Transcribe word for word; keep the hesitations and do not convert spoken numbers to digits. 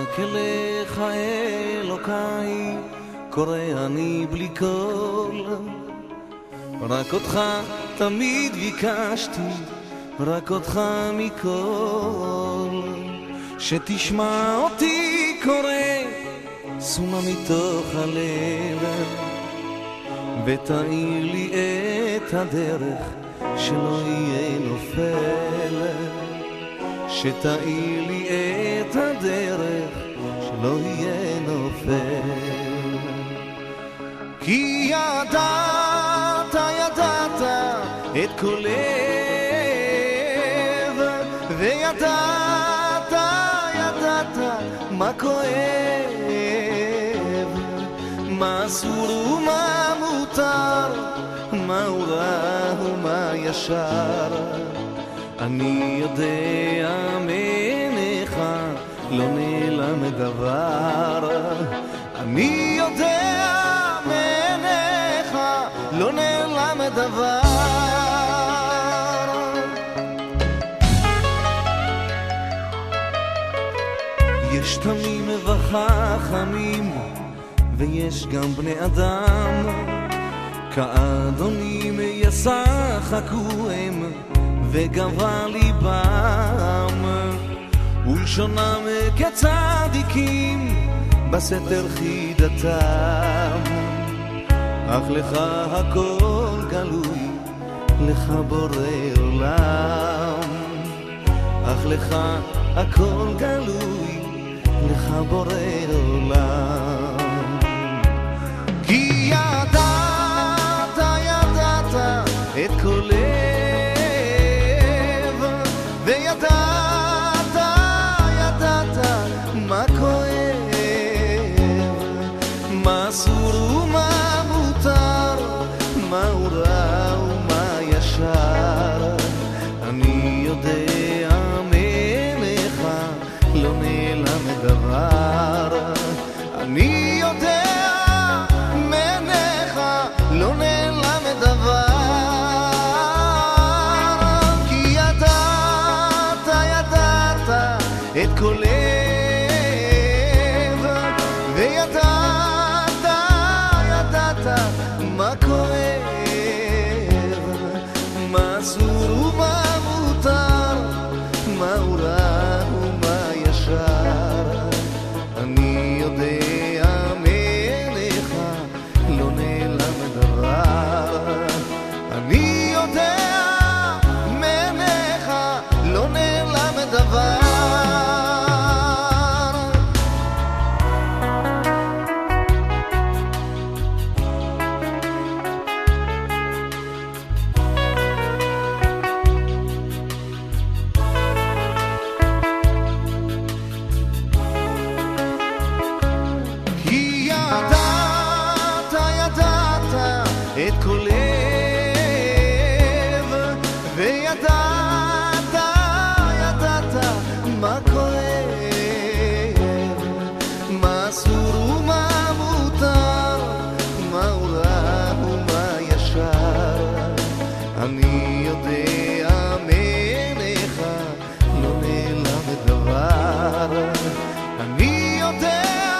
רק אליך אלוקיי קורא אני בלי קול, רק אותך תמיד ביקשתי, רק אותך מכל, שתשמע אותי קורא סומה מתוך הלב, ותאיר לי את הדרך שלא יהיה נופל, שתאיר לי את הדרך שלא יהיה נופל. כי ידעת, ידעת את כל לב, וידעת, ידעת מה כואב, מה אסור ומה מותר, מה הוא רע ומה ישר. אני יודע מעיניך לא נעלם דבר, אני יודע מעיניך לא נעלם דבר. יש תמים וחכמים ויש גם בני אדם, כאדונים ישחקו הם וגבה ליבם, ולשונם כצדיקים בסתר חידתם. אך לך הכל גלוי, לך בורא עולם, אך לך הכל גלוי, לך בורא עולם. כי ידעת, ידעת את כל לב, וידעת, ידעת מה כואב, מה אסור ומה מותר, מה הוא רע ומה ישר. אני יודע מעיניך לא נעלם דבר, אני יודע מעיניך לא נעלם דבר. כי ידעת, ידעת את כל לב, וידעת, ידעת מה כואב, מה אסור ומה מותר, מה הוא רע ומה ישר. אני יודע מעיניך לא נעלם דבר, אני יודע מעיניך לא נעלם דבר. כי ידעת, ידעת את כל לב, וידעת, ידעת מה כואב, מה אסור ומה מותר, מה הוא רע ומה ישר. אני יודע מעיניך לא נעלם דבר, אני יודע